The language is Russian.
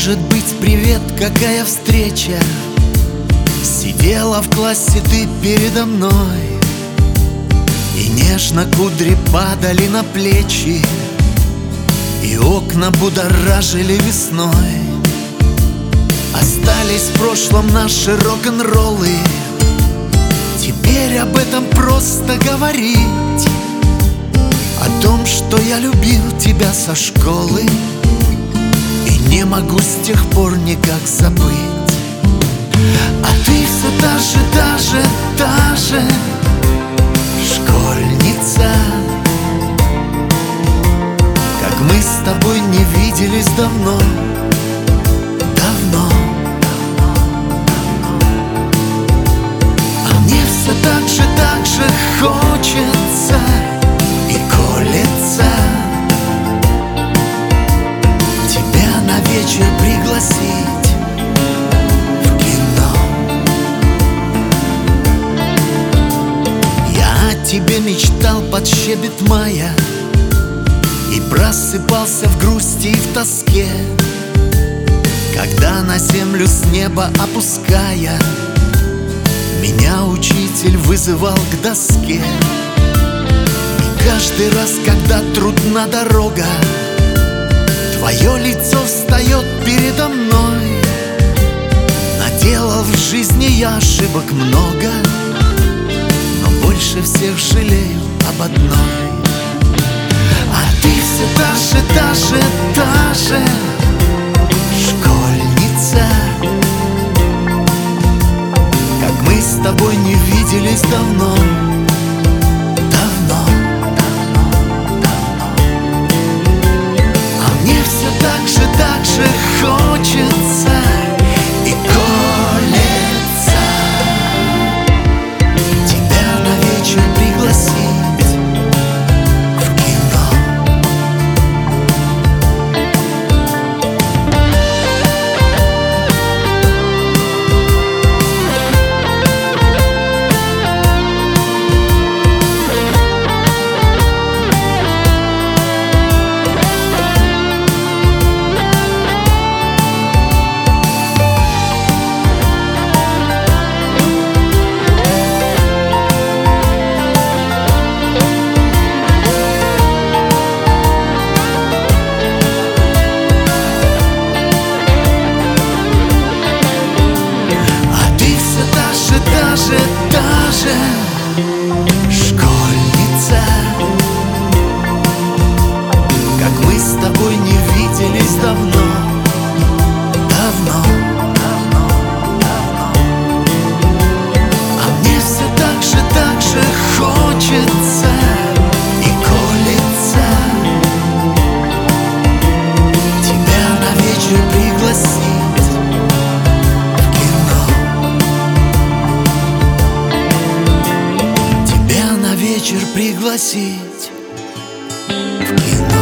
Может быть, привет, какая встреча. Сидела в классе ты передо мной, и нежно кудри падали на плечи, и окна будоражили весной. Остались в прошлом наши рок-н-роллы. Теперь об этом просто говорить, о том, что я любил тебя со школы, и не могу с тех пор никак забыть. А ты все та же школьница, как мы с тобой не виделись давно. А мне все так же хочется и колется тебя на вечер пригласить в кино. Я о тебе мечтал под щебет мая и просыпался в грусти и в тоске, когда на землю с неба опуская, меня учитель вызывал к доске. И каждый раз, когда трудна дорога, твое лицо встает передо мной. Наделал в жизни я ошибок много, но больше всех жалею об одной. А ты все та же школьница, как мы с тобой не виделись давно. А мне все так же хочется и колется тебя на вечер пригласить в кино. Та же школьница, как мы с тобой не виделись давно. А мне все так же хочется и колется тебя на вечер пригласить в кино. Вечер пригласить в кино.